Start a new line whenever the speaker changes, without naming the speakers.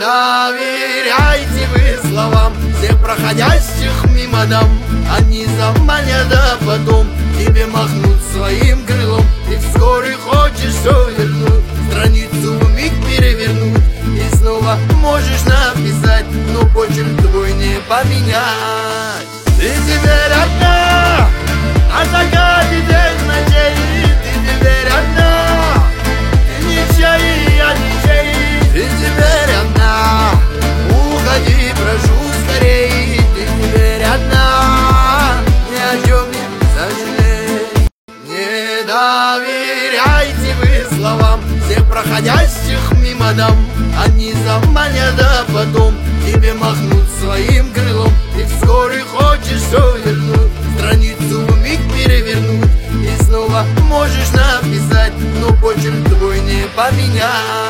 доверяйте вы словам всех проходящих мимо дам. Они заманят, а потом тебе махнут своим крылом. И вскоре хочешь все вернуть, страницу вмиг перевернуть, и снова можешь написать, но почерк твой не поменять. Ты теперь одна, а закате день ночей. Ты теперь одна, ты ничей, я ничей. Ты теперь одна, уходи, прошу скорей. Ты теперь одна, ни о чем не сожалей. Не доверяйте вы словам всех проходящих мимо дам. Они заманят, а потом тебе махнут своим крылом. И вскоре хочешь все вернуть, страницу вмиг перевернуть, и снова можешь написать, но почерк твой не поменять.